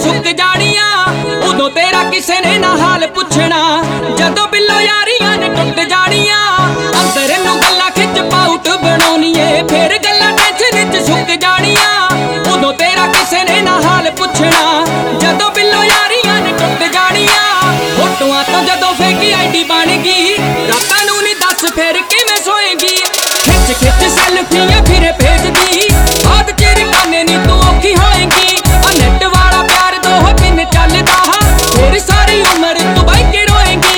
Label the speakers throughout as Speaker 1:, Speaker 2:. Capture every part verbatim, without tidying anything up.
Speaker 1: सुक जानियां उदों तेरा किसे ने ना हाल पुछना जदों बिल्लो यारियां ने टुट जानियां अंदर नूं गल्लां खिच पाउट बनाउणी ऐ फिर गल्लां टेंशन च सुक जानियां उदों तेरा किसे ने ना हाल पुछना जदों बिल्लो यारियां ने टुट जानियां फोटोआं तो जदों फेंकी आईडी बन गई रातां नूं नी दस फिर किवें सोएगी खिच खिच सेल्फियां फिर भेजदी बात चिर काने नी तू औखी होएगी आ नेट वाला प्यार दो दिन चलदा फिर सारी उम्र तू बाई के रोएगी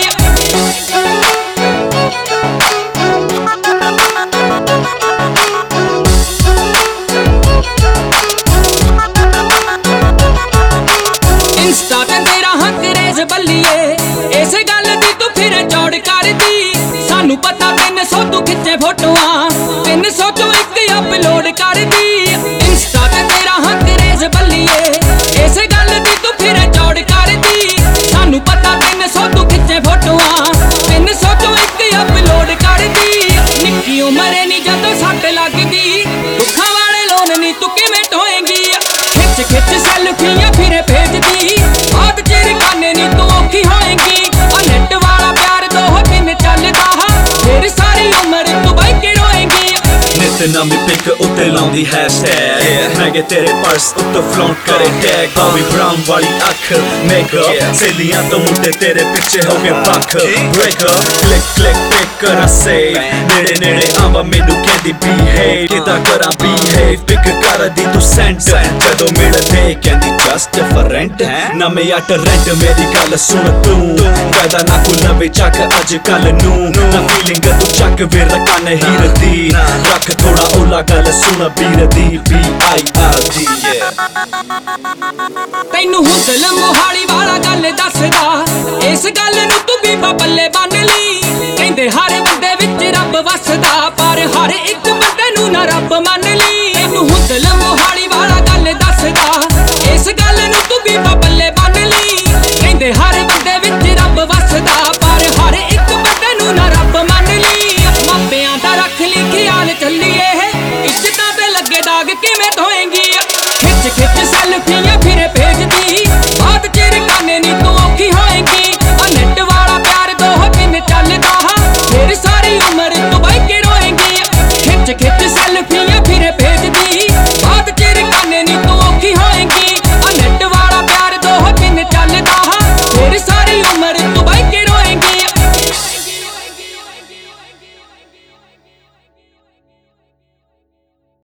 Speaker 1: इंस्टा ते तेरा हक रेज बल्लीए इस गल दी तू फिर चौड़ करदी सानू पता तीन सौ तू खिच्चे फोटोआं तीन सौ चो एक अपलोड कर दी इंस्टा ते तेरा हक रेज बल्लीए इस गल दी तू फिर चौड़ कर दी सानू पता तीन सौ तू खिच्चे फोटोआं तीन सौ चो एक अपलोड कर दी निक्की उमर नी जदों सट लगदी दुखां वाले लोन नी तू किवें ढोएगी खिच खिच सेल्फियां फिर भेजदी बात चिर काने नी तू औखी होएगी आ नेट वाला प्यार दो दिन चलदा फिर सारी उम्र तू बाई के रोएगी
Speaker 2: नित नवी पिक उत्ते लाउंदी हैशटैग मैं के तेरे पर्स उत्ते फ्लॉन्ट करे टैग बॉबी ब्राउन वाली अख मेकअप सहेलियां तो मुंडे तेरे पीछे हो गए पख ब्रेकअप क्लिक क्लिक पिक करा सेव नेड़े नेड़े आवा मैनू कहंदी बिहेव किदा करा बिहेव पिक कर दी तू सेंट जदों मिलदे कहंदी जस्ट डिफरेंट ना मैं अट रेंट मेरी गल सुन तू पैदा ना कोई नवे चक अज कल नू ना फीलिंग तू चक वे रखा नहीं रदी रख थोड़ा ओला गल सुन बीर दी बी आई आर डी
Speaker 1: तैनू हुदल मोहाली वाला गल दसदा इस गल नू तू बीबा बल्ले बन ली कहंदे हर बंदे विच रब वसदा पर हर एक बंदे नू ना रब मन